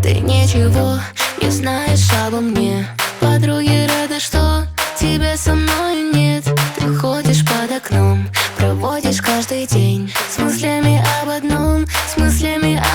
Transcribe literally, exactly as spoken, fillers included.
Ты ничего не знаешь обо мне. Подруги рады, что тебя со мной нет. Ты ходишь под окном, проводишь каждый день с мыслями об одном, с мыслями